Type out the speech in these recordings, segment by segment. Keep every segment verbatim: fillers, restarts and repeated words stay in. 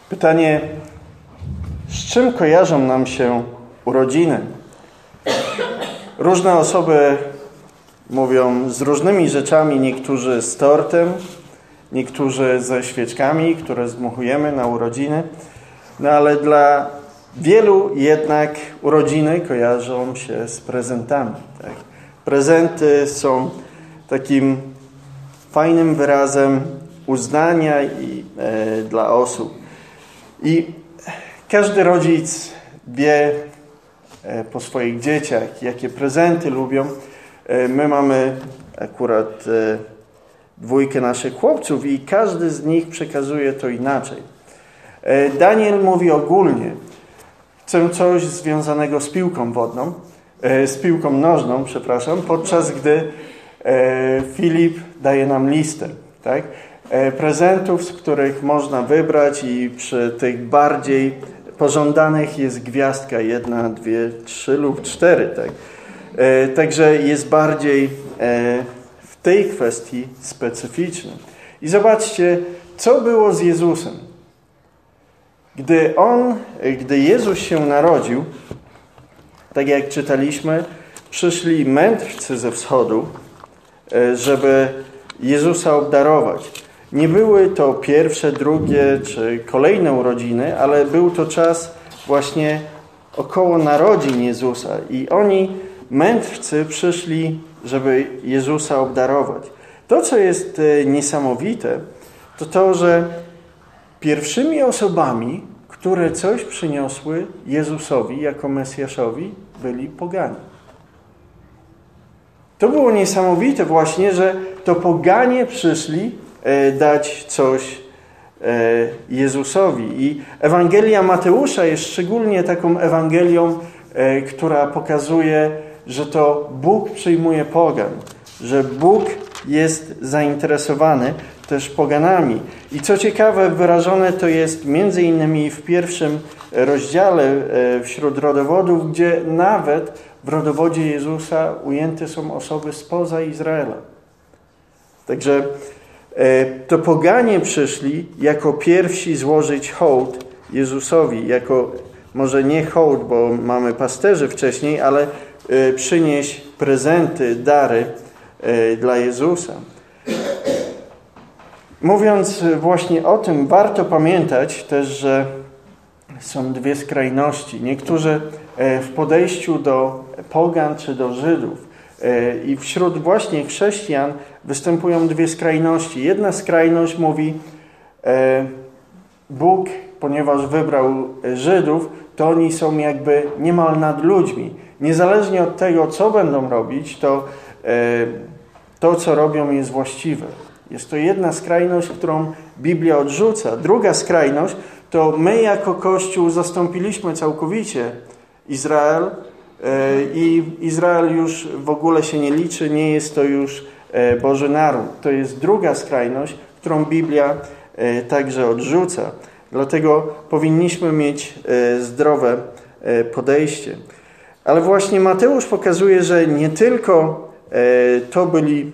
Pytanie, z czym kojarzą nam się urodziny? Różne osoby mówią z różnymi rzeczami, niektórzy z tortem, niektórzy ze świeczkami, które zdmuchujemy na urodziny. No ale dla wielu jednak urodziny kojarzą się z prezentami. Tak? Prezenty są takim fajnym wyrazem uznania i, e, dla osób. I każdy rodzic wie e, po swoich dzieciach, jakie prezenty lubią. E, my mamy akurat e, dwójkę naszych chłopców i każdy z nich przekazuje to inaczej. E, Daniel mówi ogólnie, chcę coś związanego z piłką wodną, e, z piłką nożną, przepraszam, podczas gdy e, Filip daje nam listę, tak? prezentów, z których można wybrać i przy tych bardziej pożądanych jest gwiazdka jedna, dwie, trzy lub cztery. Tak? E, także jest bardziej e, w tej kwestii specyficzny. I zobaczcie, co było z Jezusem. Gdy On, gdy Jezus się narodził, tak jak czytaliśmy, przyszli mędrcy ze wschodu, e, żeby Jezusa obdarować. Nie były to pierwsze, drugie czy kolejne urodziny, ale był to czas właśnie około narodzin Jezusa. I oni, mędrcy, przyszli, żeby Jezusa obdarować. To, co jest niesamowite, to to, że pierwszymi osobami, które coś przyniosły Jezusowi jako Mesjaszowi, byli poganie. To było niesamowite właśnie, że to poganie przyszli dać coś Jezusowi. I Ewangelia Mateusza jest szczególnie taką Ewangelią, która pokazuje, że to Bóg przyjmuje pogan, że Bóg jest zainteresowany też poganami. I co ciekawe, wyrażone to jest między innymi w pierwszym rozdziale wśród rodowodów, gdzie nawet w rodowodzie Jezusa ujęte są osoby spoza Izraela. Także to poganie przyszli jako pierwsi złożyć hołd Jezusowi, jako może nie hołd, bo mamy pasterzy wcześniej, ale przynieść prezenty, dary dla Jezusa. Mówiąc właśnie o tym, warto pamiętać też, że są dwie skrajności. Niektórzy w podejściu do pogan czy do Żydów i wśród właśnie chrześcijan występują dwie skrajności. Jedna skrajność mówi, Bóg, ponieważ wybrał Żydów, to oni są jakby niemal nad ludźmi. Niezależnie od tego, co będą robić, to to, co robią, jest właściwe. Jest to jedna skrajność, którą Biblia odrzuca. Druga skrajność to my jako Kościół zastąpiliśmy całkowicie Izrael i Izrael już w ogóle się nie liczy, nie jest to już Boży naród. To jest druga skrajność, którą Biblia także odrzuca. Dlatego powinniśmy mieć zdrowe podejście. Ale właśnie Mateusz pokazuje, że nie tylko to byli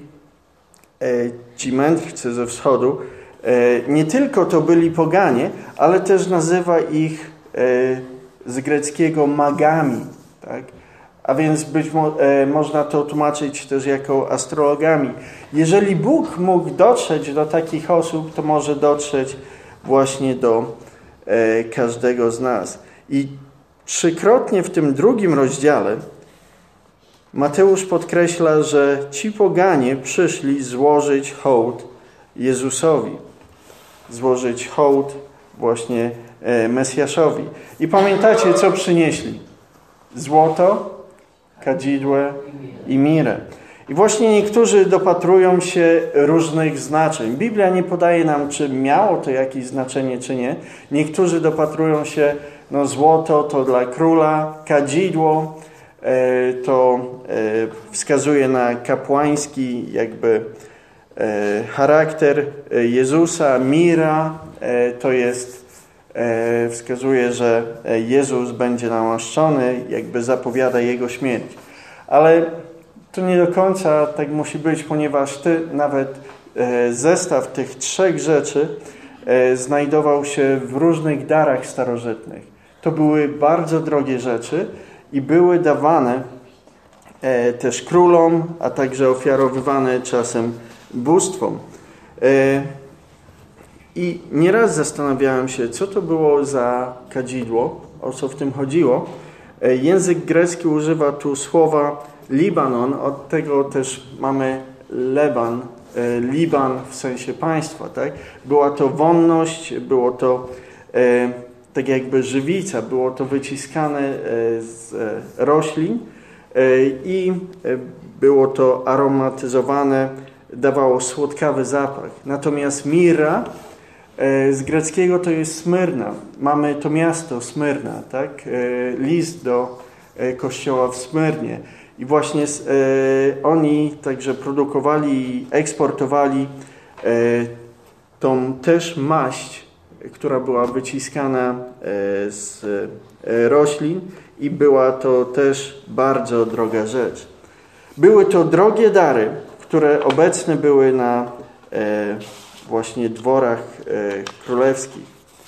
ci mędrcy ze wschodu, nie tylko to byli poganie, ale też nazywa ich z greckiego magami. Tak? A więc być mo- e, można to tłumaczyć też jako astrologami. Jeżeli Bóg mógł dotrzeć do takich osób, to może dotrzeć właśnie do e, każdego z nas. I trzykrotnie w tym drugim rozdziale Mateusz podkreśla, że ci poganie przyszli złożyć hołd Jezusowi. Złożyć hołd właśnie e, Mesjaszowi. I pamiętacie, co przynieśli? Złoto, kadzidło i mirę. I właśnie niektórzy dopatrują się różnych znaczeń. Biblia nie podaje nam, czy miało to jakieś znaczenie, czy nie. Niektórzy dopatrują się, no złoto to dla króla, kadzidło e, to e, wskazuje na kapłański jakby e, charakter Jezusa, mira e, to jest wskazuje, że Jezus będzie namaszczony, jakby zapowiada Jego śmierć. Ale to nie do końca tak musi być, ponieważ ty, nawet zestaw tych trzech rzeczy znajdował się w różnych darach starożytnych. To były bardzo drogie rzeczy i były dawane też królom, a także ofiarowywane czasem bóstwom. I nieraz zastanawiałem się, co to było za kadzidło, o co w tym chodziło. Język grecki używa tu słowa Libanon, od tego też mamy Leban, Liban w sensie państwa. Tak? Była to wonność, było to e, tak jakby żywica, było to wyciskane e, z e, roślin e, i e, było to aromatyzowane, dawało słodkawy zapach. Natomiast mirra e, z greckiego to jest Smyrna. Mamy to miasto Smyrna, tak? E, list do e, kościoła w Smyrnie. I właśnie e, oni także produkowali i eksportowali e, tą też maść, która była wyciskana e, z e, roślin i była to też bardzo droga rzecz. Były to drogie dary, które obecne były na e, właśnie dworach e, królewskich.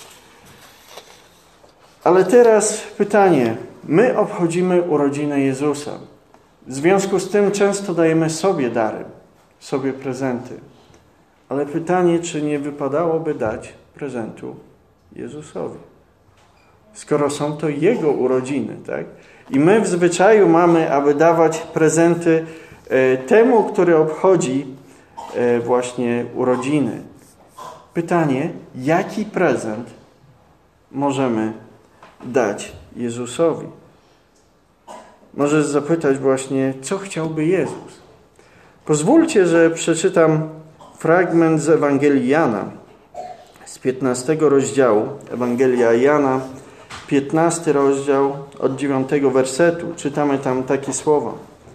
Ale teraz pytanie. My obchodzimy urodziny Jezusa. W związku z tym często dajemy sobie dary, sobie prezenty. Ale pytanie, czy nie wypadałoby dać prezentu Jezusowi? Skoro są to Jego urodziny, tak? I my w zwyczaju mamy, aby dawać prezenty e, temu, który obchodzi e, właśnie urodziny. Pytanie, jaki prezent możemy dać Jezusowi? Możesz zapytać właśnie, co chciałby Jezus? Pozwólcie, że przeczytam fragment z Ewangelii Jana, z piętnastego rozdziału. Ewangelia Jana, piętnasty rozdział, od dziewiątego wersetu. Czytamy tam takie słowa.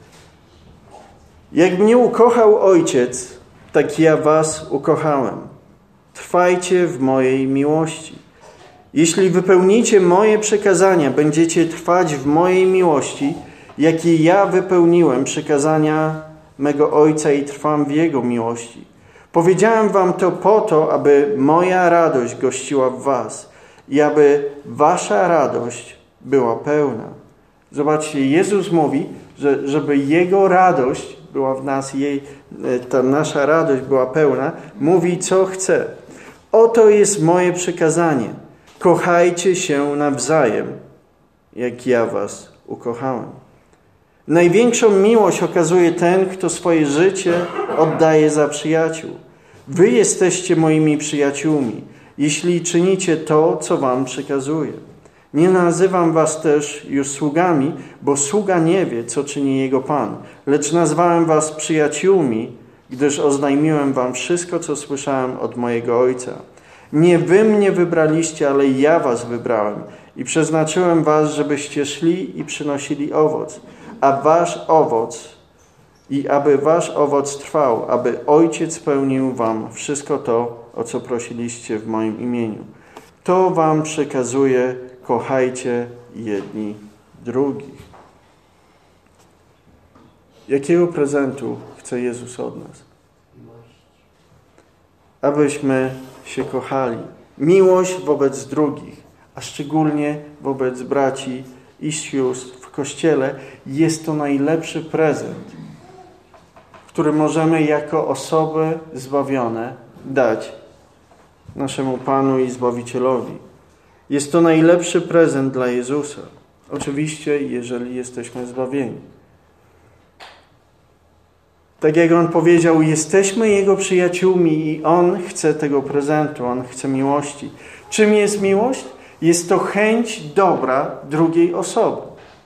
Jak mnie ukochał Ojciec, tak ja was ukochałem. Trwajcie w mojej miłości. Jeśli wypełnicie moje przekazania, będziecie trwać w mojej miłości, jakie ja wypełniłem przekazania mego Ojca i trwam w Jego miłości. Powiedziałem wam to po to, aby moja radość gościła w was i aby wasza radość była pełna. Zobaczcie, Jezus mówi, że żeby Jego radość była w nas, jej, ta nasza radość była pełna, mówi, co chce. Oto jest moje przekazanie. Kochajcie się nawzajem, jak ja was ukochałem. Największą miłość okazuje ten, kto swoje życie oddaje za przyjaciół. Wy jesteście moimi przyjaciółmi, jeśli czynicie to, co wam przekazuję. Nie nazywam was też już sługami, bo sługa nie wie, co czyni jego Pan, lecz nazwałem was przyjaciółmi, gdyż oznajmiłem wam wszystko, co słyszałem od mojego Ojca. Nie wy mnie wybraliście, ale ja was wybrałem i przeznaczyłem was, żebyście szli i przynosili owoc, a wasz owoc i aby wasz owoc trwał, aby Ojciec spełnił wam wszystko to, o co prosiliście w moim imieniu. To wam przekazuję, kochajcie jedni drugich. Jakiego prezentu chce Jezus od nas? Abyśmy się kochali. Miłość wobec drugich, a szczególnie wobec braci i sióstr w Kościele jest to najlepszy prezent, który możemy jako osoby zbawione dać naszemu Panu i Zbawicielowi. Jest to najlepszy prezent dla Jezusa. Oczywiście, jeżeli jesteśmy zbawieni. Tak jak On powiedział, jesteśmy Jego przyjaciółmi i On chce tego prezentu, On chce miłości. Czym jest miłość? Jest to chęć dobra drugiej osoby.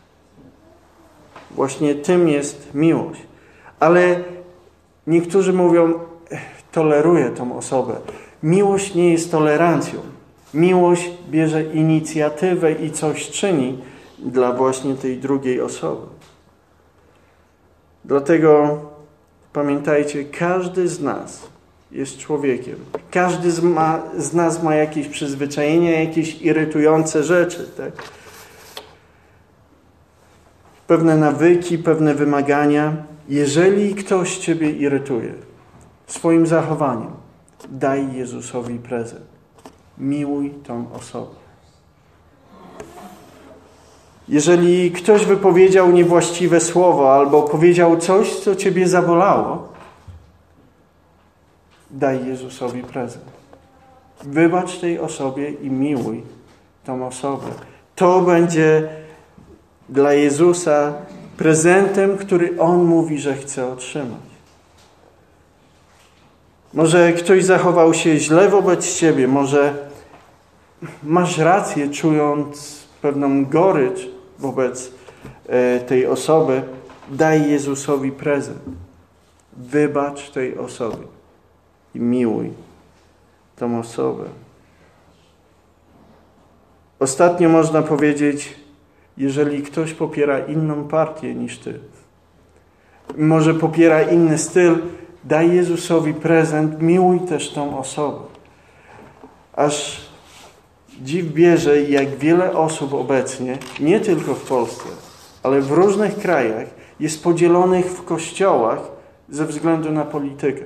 Właśnie tym jest miłość. Ale niektórzy mówią, toleruję tą osobę. Miłość nie jest tolerancją. Miłość bierze inicjatywę i coś czyni dla właśnie tej drugiej osoby. Dlatego pamiętajcie, każdy z nas jest człowiekiem. Każdy z, ma, z nas ma jakieś przyzwyczajenia, jakieś irytujące rzeczy. Tak? Pewne nawyki, pewne wymagania. Jeżeli ktoś ciebie irytuje swoim zachowaniem, daj Jezusowi prezent. Miłuj tą osobę. Jeżeli ktoś wypowiedział niewłaściwe słowo albo powiedział coś, co ciebie zabolało, daj Jezusowi prezent. Wybacz tej osobie i miłuj tą osobę. To będzie dla Jezusa prezentem, który On mówi, że chce otrzymać. Może ktoś zachował się źle wobec ciebie, może masz rację, czując pewną gorycz wobec e, tej osoby. Daj Jezusowi prezent. Wybacz tej osobie i miłuj tą osobę. Ostatnio można powiedzieć, jeżeli ktoś popiera inną partię niż ty, może popiera inny styl, daj Jezusowi prezent, miłuj też tą osobę. Aż dziw bierze, jak wiele osób obecnie, nie tylko w Polsce, ale w różnych krajach, jest podzielonych w kościołach ze względu na politykę.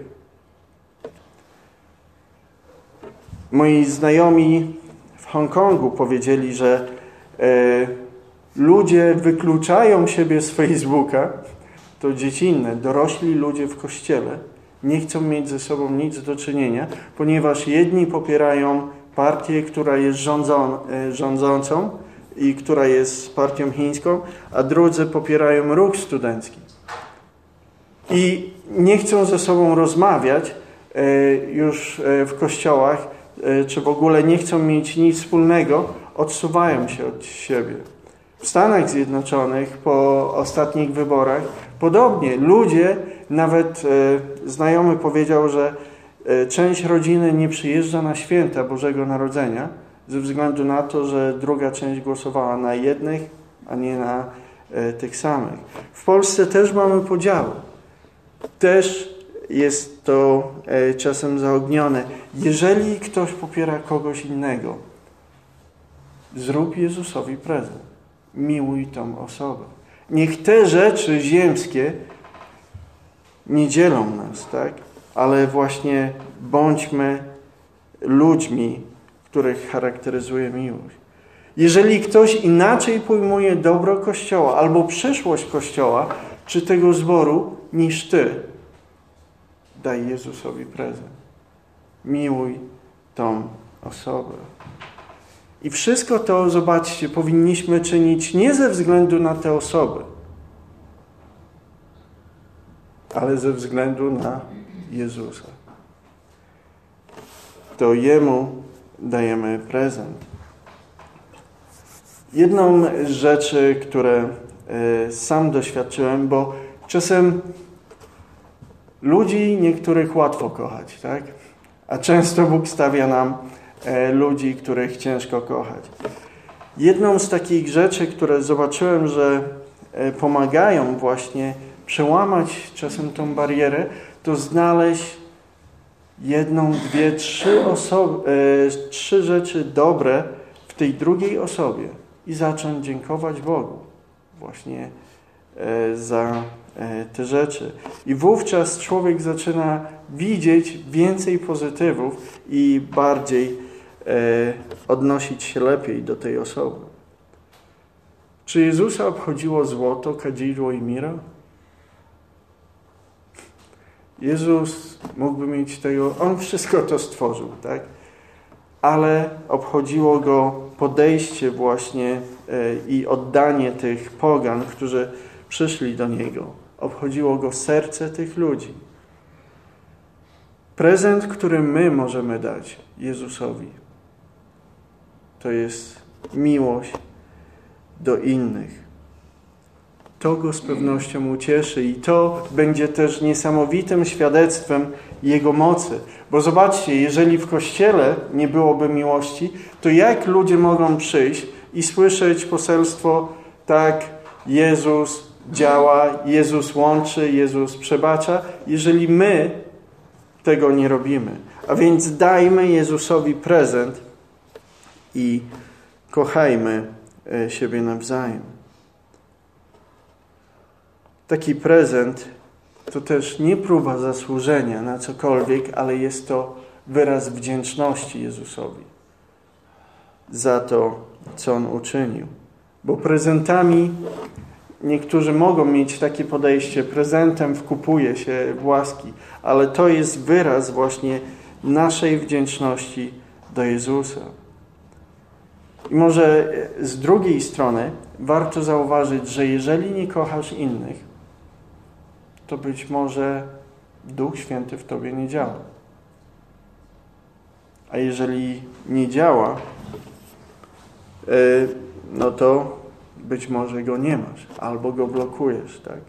Moi znajomi w Hongkongu powiedzieli, że e, ludzie wykluczają siebie z Facebooka, to dziecinne, dorośli ludzie w kościele nie chcą mieć ze sobą nic do czynienia, ponieważ jedni popierają partię, która jest rządzą, rządzącą i która jest partią chińską, a drudzy popierają ruch studencki. I nie chcą ze sobą rozmawiać już w kościołach, czy w ogóle nie chcą mieć nic wspólnego, odsuwają się od siebie. W Stanach Zjednoczonych po ostatnich wyborach podobnie ludzie, nawet e, znajomy powiedział, że e, część rodziny nie przyjeżdża na święta Bożego Narodzenia ze względu na to, że druga część głosowała na jednych, a nie na e, tych samych. W Polsce też mamy podziały. Też jest to e, czasem zaognione. Jeżeli ktoś popiera kogoś innego, zrób Jezusowi prezent. Miłuj tą osobę. Niech te rzeczy ziemskie nie dzielą nas, tak? Ale właśnie bądźmy ludźmi, których charakteryzuje miłość. Jeżeli ktoś inaczej pojmuje dobro Kościoła albo przyszłość Kościoła czy tego zboru niż ty, daj Jezusowi prezent. Miłuj tą osobę. I wszystko to, zobaczcie, powinniśmy czynić nie ze względu na te osoby, ale ze względu na Jezusa. To Jemu dajemy prezent. Jedną z rzeczy, które e, sam doświadczyłem, bo czasem ludzi niektórych łatwo kochać, tak? A często Bóg stawia nam e, ludzi, których ciężko kochać. Jedną z takich rzeczy, które zobaczyłem, że e, pomagają właśnie przełamać czasem tą barierę, to znaleźć jedną, dwie, trzy, osoby, e, trzy rzeczy dobre w tej drugiej osobie i zacząć dziękować Bogu właśnie e, za e, te rzeczy. I wówczas człowiek zaczyna widzieć więcej pozytywów i bardziej e, odnosić się lepiej do tej osoby. Czy Jezusa obchodziło złoto, kadzidło i mira? Jezus mógłby mieć tego, On wszystko to stworzył, tak? Ale obchodziło Go podejście właśnie i oddanie tych pogan, którzy przyszli do Niego. Obchodziło Go serce tych ludzi. Prezent, który my możemy dać Jezusowi, to jest miłość do innych. To Go z pewnością ucieszy i to będzie też niesamowitym świadectwem Jego mocy. Bo zobaczcie, jeżeli w Kościele nie byłoby miłości, to jak ludzie mogą przyjść i słyszeć poselstwo, tak, Jezus działa, Jezus łączy, Jezus przebacza, jeżeli my tego nie robimy. A więc dajmy Jezusowi prezent i kochajmy siebie nawzajem. Taki prezent to też nie próba zasłużenia na cokolwiek, ale jest to wyraz wdzięczności Jezusowi. za to, co On uczynił. Bo prezentami niektórzy mogą mieć takie podejście, prezentem wkupuje się w łaski, ale to jest wyraz właśnie naszej wdzięczności do Jezusa. I może z drugiej strony warto zauważyć, że jeżeli nie kochasz innych, to być może Duch Święty w tobie nie działa. A jeżeli nie działa, no to być może go nie masz, albo go blokujesz, tak?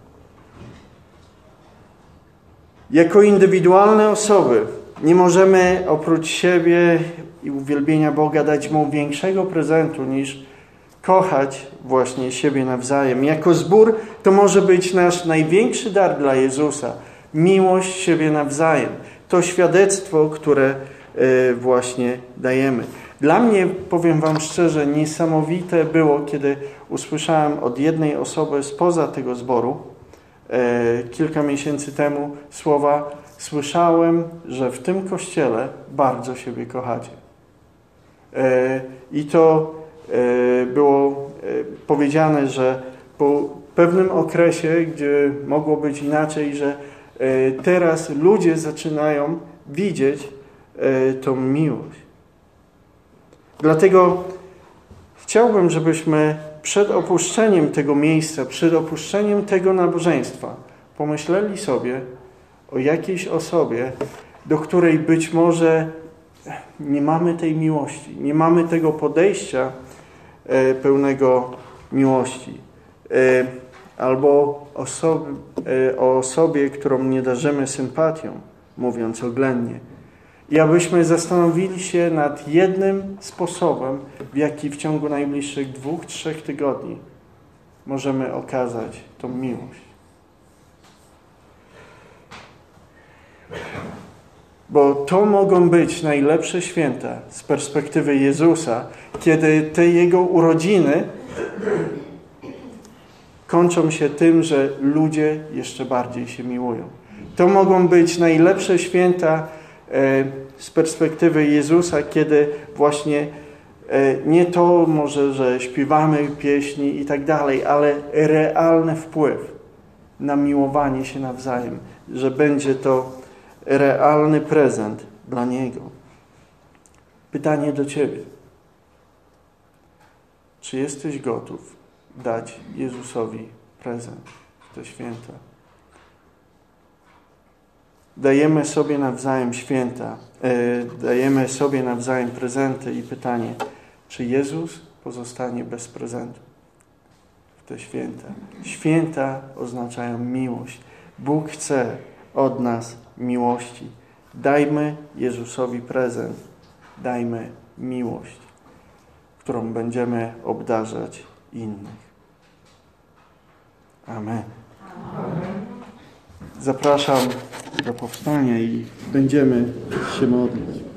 Jako indywidualne osoby nie możemy oprócz siebie i uwielbienia Boga dać Mu większego prezentu niż kochać właśnie siebie nawzajem. Jako zbór to może być nasz największy dar dla Jezusa. Miłość siebie nawzajem. To świadectwo, które właśnie dajemy. Dla mnie, powiem wam szczerze, niesamowite było, kiedy usłyszałem od jednej osoby spoza tego zboru kilka miesięcy temu słowa: słyszałem, że w tym kościele bardzo siebie kochacie. I to było powiedziane, że po pewnym okresie, gdzie mogło być inaczej, że teraz ludzie zaczynają widzieć tą miłość. Dlatego chciałbym, żebyśmy przed opuszczeniem tego miejsca, przed opuszczeniem tego nabożeństwa pomyśleli sobie o jakiejś osobie, do której być może nie mamy tej miłości, nie mamy tego podejścia e, pełnego miłości. E, albo osoby, e, o osobie, którą nie darzymy sympatią, mówiąc oględnie. I abyśmy zastanowili się nad jednym sposobem, w jaki w ciągu najbliższych dwóch, trzech tygodni możemy okazać tą miłość. Bo to mogą być najlepsze święta z perspektywy Jezusa, kiedy te Jego urodziny kończą się tym, że ludzie jeszcze bardziej się miłują. To mogą być najlepsze święta z perspektywy Jezusa, kiedy właśnie nie to może, że śpiewamy pieśni i tak dalej, ale realny wpływ na miłowanie się nawzajem, że będzie to realny prezent dla Niego. Pytanie do Ciebie. Czy jesteś gotów dać Jezusowi prezent w te święta? Dajemy sobie nawzajem święta, e, dajemy sobie nawzajem prezenty i pytanie, czy Jezus pozostanie bez prezentu w te święta? Święta oznaczają miłość. Bóg chce od nas miłości. Dajmy Jezusowi prezent. Dajmy miłość, którą będziemy obdarzać innych. Amen. Amen. Zapraszam do powstania i będziemy się modlić.